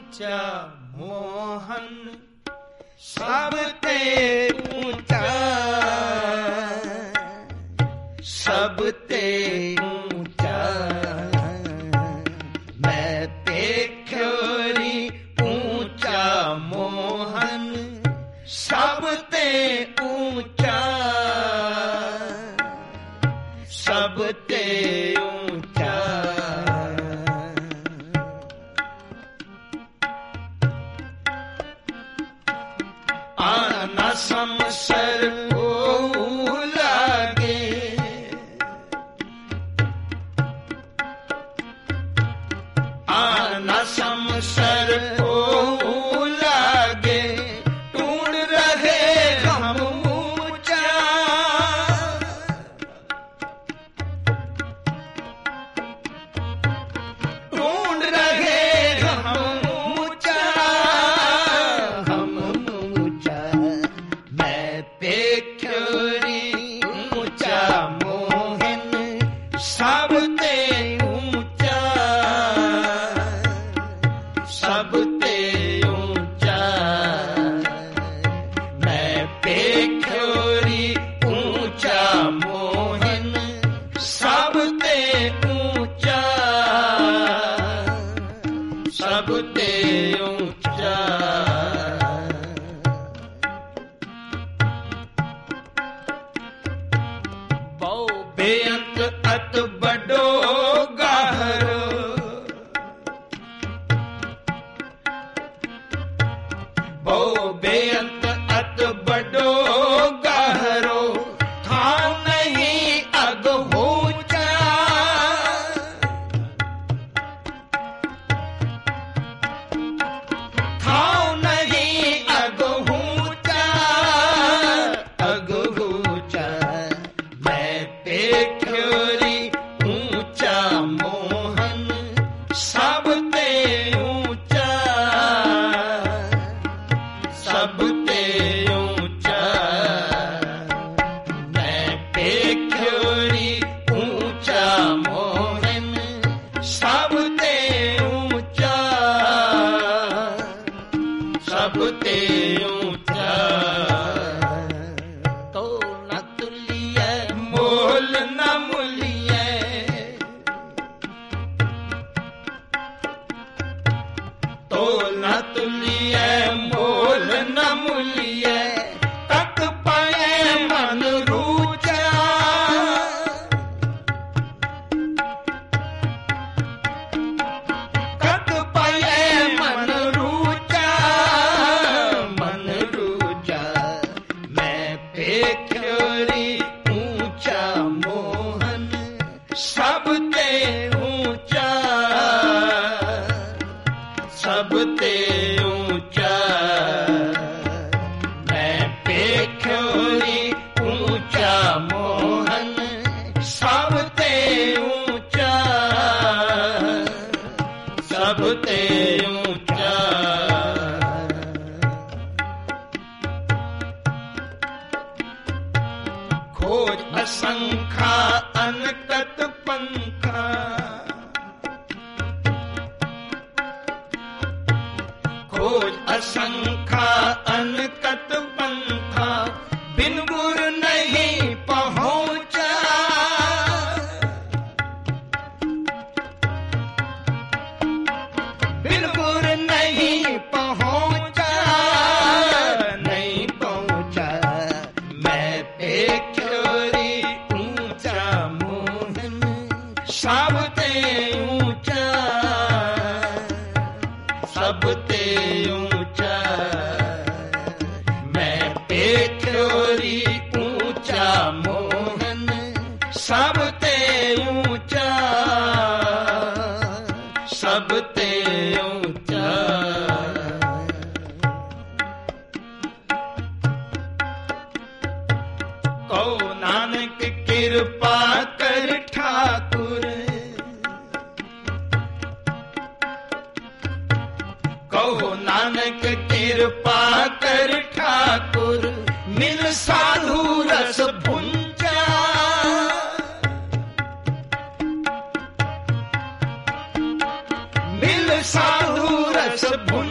ऊंचा मोहन सब ते ऊंचा, सब ते ऊंचा। मैं पेख्योरी ऊंचा मोहन सब ते ऊंचा, सब ते ऊंचा। आना समसर को लागे, आना समसर को लागे, ढूंढ रहे हम ऊंचा, ढूंढ रहे हम ऊंचा, हम ऊंचा। मैं पेख्योरी ऊंचा मोहन सब ते ऊंचा, सब ते ऊंचा। मैं पेख्योरी ऊंचा मोहन सब ते ऊंचा, सब ते ऊंचा। बहु बेअंत अत बड़ो गहरो, बहु बेअंत अत बड़ो गहरो, था नहीं अग ऊंचा, था नहीं अग ऊंचा, अग ऊंचा। मैं पेख्योरी ऊंचा मोहन सब ते ऊंचा, सब ते ऊंचा। मैं पेख्योरी ऊंचा मोहन सब ते ऊंचा, सब ते ऊंचा। तो न तुलिए मोल न मुलिए, तो न तुलिए मोल न मुलिए, तक पाए मन रूचा, तक पाए मन रूचा, मन रूचा। मैं पेख्योरी ऊंचा मोहन सब ते ऊंचा, सब ते ऊंचा। मैं पेख्योरी ऊंचा मोहन सब ते ऊंचा, सब ते ऊंचा। खोज असंख्या अनकत पंखा, खोज असंख्या अनकत पंखा, बिन गुर नहीं पहुंचा, बिन गुर नहीं पहुंचा, नहीं पहुंचा। मैं पेख्योरी ऊंचा मोहन सब ते ऊंचा, सब ते ऊंचा। मैं पेख्योरी ऊंचा मोहन सब ते ऊंचा, सब ते ऊंचा। कहो नानक कृपा कर ठाकुर, कहो नानक कृपा कर ठाकुर, मिल साधु रस भुंजा, मिल साधु साधु रस भुंजा।